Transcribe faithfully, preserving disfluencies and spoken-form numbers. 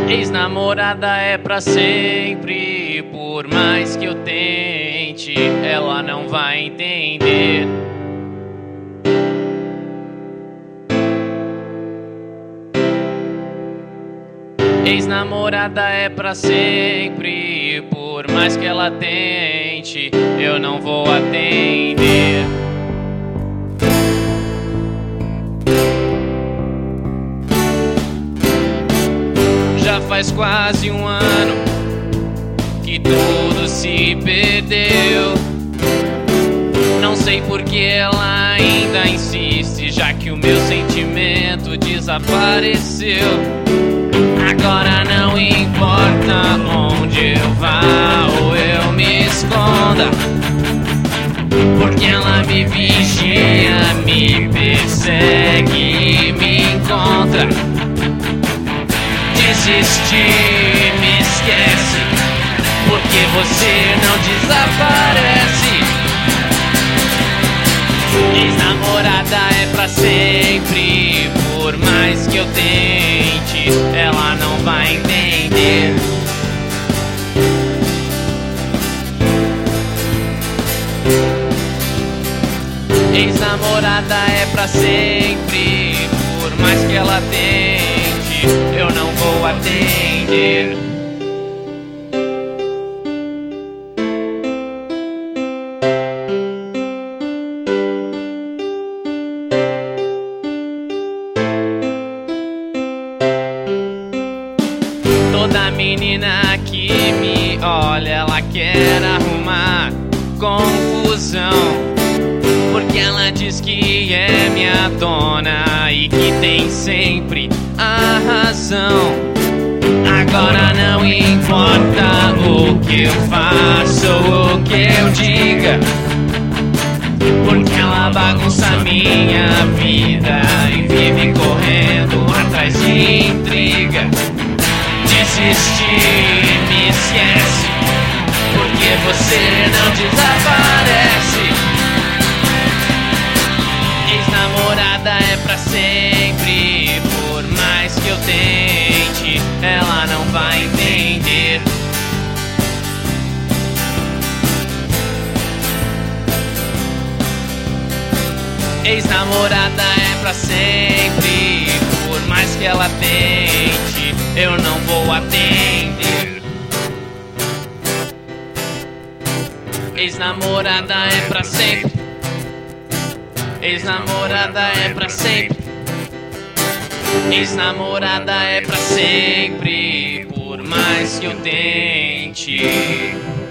Ex-namorada é pra sempre, por mais que eu tente, ela não vai entender. Ex-namorada é pra sempre, por mais que ela tente, eu não vou atender. Já faz quase um ano que tudo se perdeu. Não sei por que ela ainda insiste, já que o meu sentimento desapareceu. Agora não importa onde eu vá ou eu me esconda, porque ela me vigia, me persegue e me encontra. Desistir, me esquece, porque você não desaparece. Ex-namorada é pra sempre, por mais que eu tente, ela não vai entender. Ex-namorada é pra sempre, por mais que ela tente, eu não vou atender. Toda menina que me olha, ela quer arrumar confusão, porque ela diz que é minha dona e que tem sempre a razão. Agora não importa o que eu faço ou o que eu diga, porque ela bagunça minha vida e vive correndo atrás de intriga. Desistir, me esquece, porque você não desaparece. Ex-namorada é pra sempre, por mais que eu tente, ela não vai entender. Ex-namorada é pra sempre, por mais que ela tente, eu não vou atender. Ex-namorada é pra sempre, ex-namorada é pra sempre, ex-namorada é pra sempre, por mais que eu tente.